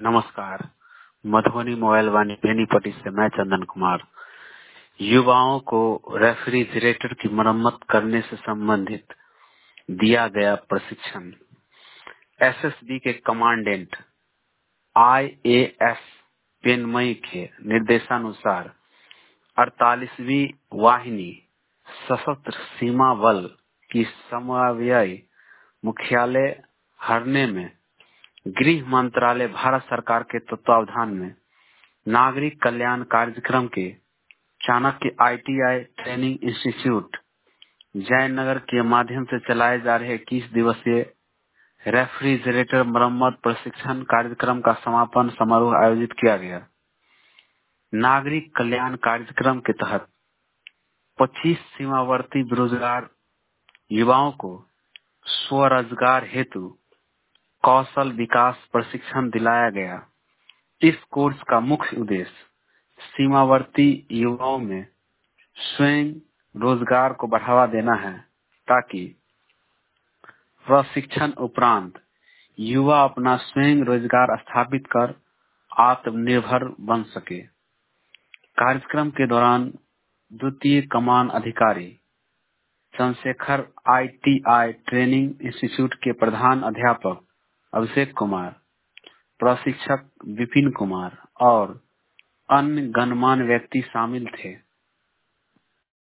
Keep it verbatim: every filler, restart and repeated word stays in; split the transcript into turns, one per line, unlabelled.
नमस्कार। मधुबनी मोबाइल वाणी बेनीपट्टी से मैं चंदन कुमार। युवाओं को रेफ्रिजरेटर की मरम्मत करने से संबंधित दिया गया प्रशिक्षण। एसएसबी के कमांडेंट आईएएस पेनमई के निर्देशानुसार अड़तालीसवीं वाहिनी सशस्त्र सीमा बल की समन्वय मुख्यालय हरने में गृह मंत्रालय भारत सरकार के तत्वावधान में नागरिक कल्याण कार्यक्रम के Chanakya ITI training institute Jaynagar के माध्यम से चलाए जा रहे इक्कीस दिवसीय रेफ्रिजरेटर मरम्मत प्रशिक्षण कार्यक्रम का समापन समारोह आयोजित किया गया। नागरिक कल्याण कार्यक्रम के तहत पच्चीस सीमावर्ती बेरोजगार युवाओं को स्वरोजगार हेतु कौशल विकास प्रशिक्षण दिलाया गया। इस कोर्स का मुख्य उद्देश्य सीमावर्ती युवाओं में स्वयं रोजगार को बढ़ावा देना है, ताकि प्रशिक्षण उपरांत युवा अपना स्वयं रोजगार स्थापित कर आत्मनिर्भर बन सके। कार्यक्रम के दौरान द्वितीय कमान अधिकारी चंद्रशेखर आईटीआई ट्रेनिंग इंस्टीट्यूट के प्रधान अध्यापक अभिषेक कुमार, प्रशिक्षक विपिन कुमार और अन्य गणमान्य व्यक्ति शामिल थे।